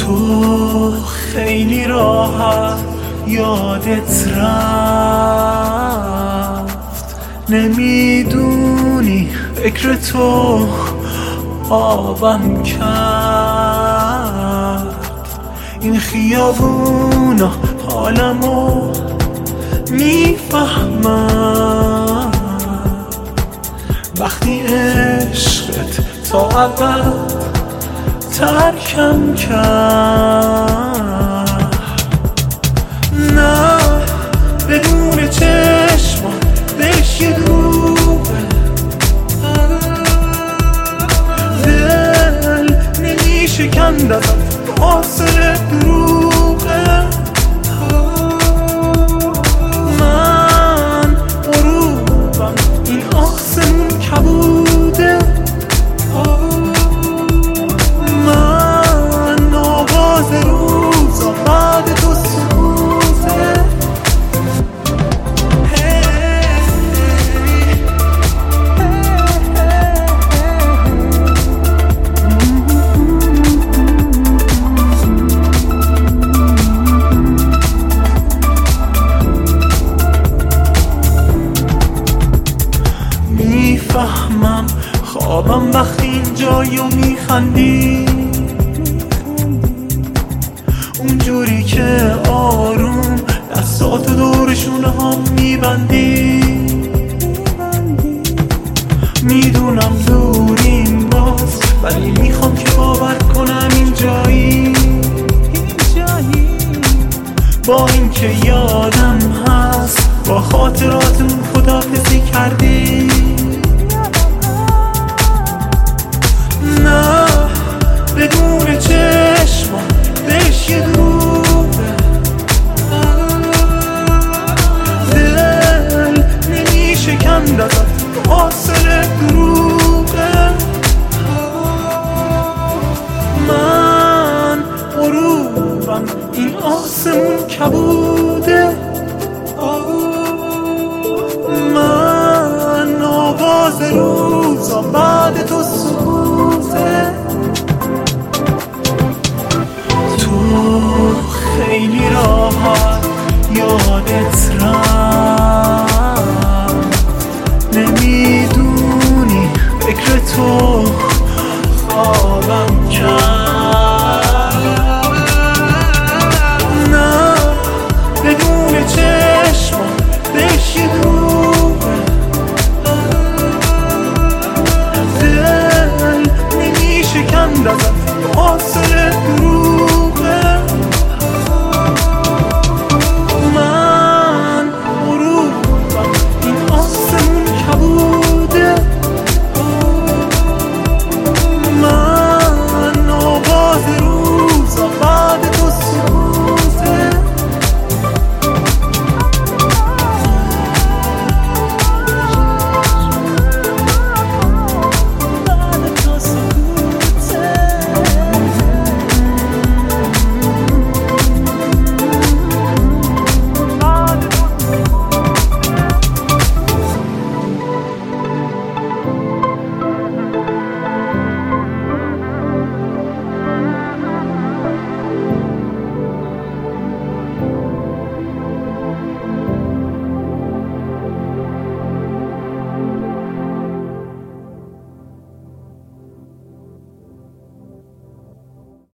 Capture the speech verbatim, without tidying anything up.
تو خیلی راحت یادت رفت، نمیدونی فکر تو آبم کرد. این خیابونا حالمو میفهمم وقتی عشقت تا ابد ترکم کرد. نه بدون چشمان دلش یه دروغه، دل نمیشه کند ازت آسر دروغه. من غروبم این آسمون کبوده، من آواز روزا بعد تو سوزه. میفهمم خوابم وقتی اینجایی و میخندی، اونجوری که آروم دستاتو دورشونه هم میبندی. میدونم دوریم باز، ولی میخوام که باور کنم اینجایی. با اینکه یادم هست با خاطراتمون خداحافظی کردی. نه بدون چشمان دلش یه دروغه، دل نمیشه کند ازت آسر دروغه. من غروبم این آسمون کبوده، من آواز روزا بعد تو سوزه. تو خیلی راحت یادت رفت، نمیدونی فکر تو خوابم کرد. نه بدون چشمان دلش یه دروغه، دل نمیشه کند ازت آسر دروغه.